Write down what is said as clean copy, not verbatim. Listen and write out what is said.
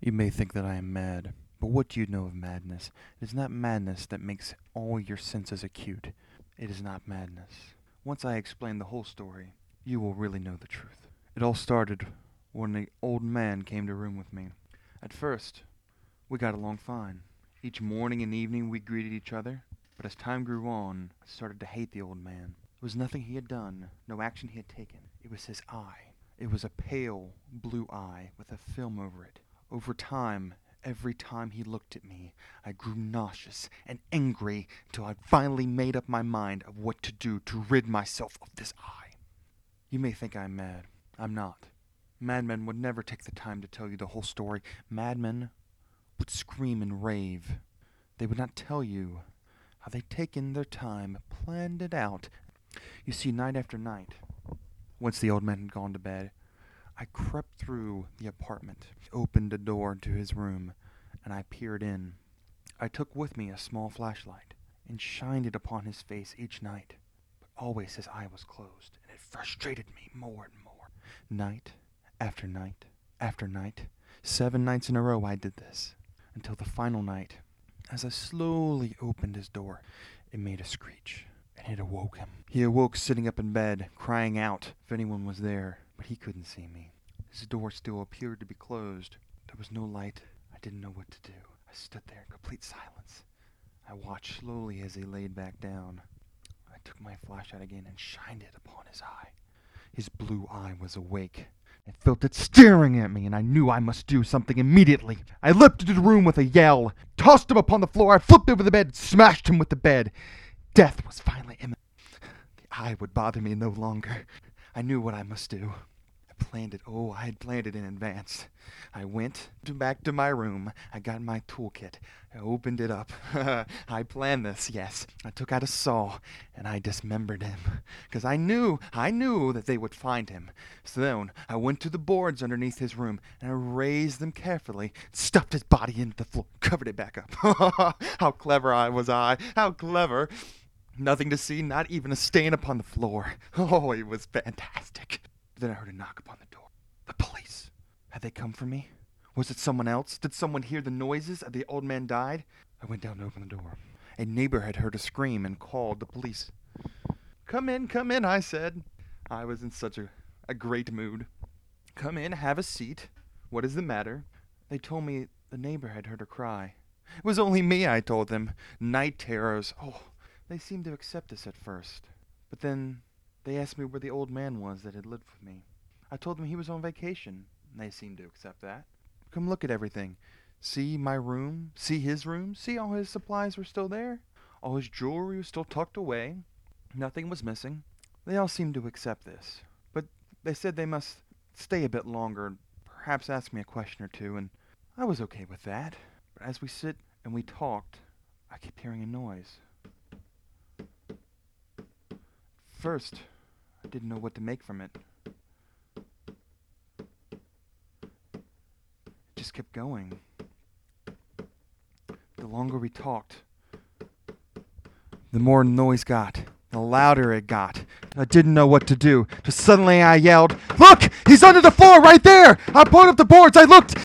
You may think that I am mad, but what do you know of madness? It is not madness that makes all your senses acute. It is not madness. Once I explain the whole story, you will really know the truth. It all started when the old man came to room with me. At first, we got along fine. Each morning and evening we greeted each other, but as time grew on, I started to hate the old man. It was nothing he had done, no action he had taken. It was his eye. It was a pale blue eye with a film over it. Over time, every time he looked at me, I grew nauseous and angry until I finally made up my mind of what to do to rid myself of this eye. You may think I'm mad. I'm not. Madmen would never take the time to tell you the whole story. Madmen would scream and rave. They would not tell you how they'd taken their time, planned it out. You see, night after night, once the old man had gone to bed, I crept through the apartment, opened a door to his room, and I peered in. I took with me a small flashlight and shined it upon his face each night, but always his eye was closed, and it frustrated me more and more. Night after night after night, 7 nights in a row I did this, until the final night, as I slowly opened his door, it made a screech, and it awoke him. He awoke sitting up in bed, crying out if anyone was there, but he couldn't see me. His door still appeared to be closed. There was no light. I didn't know what to do. I stood there in complete silence. I watched slowly as he laid back down. I took my flashlight again and shined it upon his eye. His blue eye was awake. I felt it staring at me, and I knew I must do something immediately. I leapt into the room with a yell, tossed him upon the floor. I flipped over the bed and smashed him with the bed. Death was finally imminent. The eye would bother me no longer. I knew what I must do. I had planned it in advance. I went back to my room. I got my toolkit. I opened it up. I planned this, yes. I took out a saw, and I dismembered him. Because I knew that they would find him. So then I went to the boards underneath his room, and I raised them carefully, stuffed his body into the floor, covered it back up. How clever was I. How clever. Nothing to see, not even a stain upon the floor. Oh, it was fantastic. Then I heard a knock upon the door. The police. Had they come for me? Was it someone else? Did someone hear the noises as the old man died? I went down to open the door. A neighbor had heard a scream and called the police. Come in, I said. I was in such a great mood. Come in, have a seat. What is the matter? They told me the neighbor had heard her cry. It was only me, I told them. Night terrors. Oh, they seemed to accept this at first. But then they asked me where the old man was that had lived with me. I told them he was on vacation, and they seemed to accept that. Come look at everything. See my room, see his room, see all his supplies were still there. All his jewelry was still tucked away. Nothing was missing. They all seemed to accept this, but they said they must stay a bit longer and perhaps ask me a question or two, and I was okay with that. But as we sit and we talked, I kept hearing a noise. First, I didn't know what to make from it. It just kept going. The longer we talked, the more noise got, the louder it got. I didn't know what to do. Just suddenly I yelled, "Look! He's under the floor right there!" I pulled up the boards. I looked.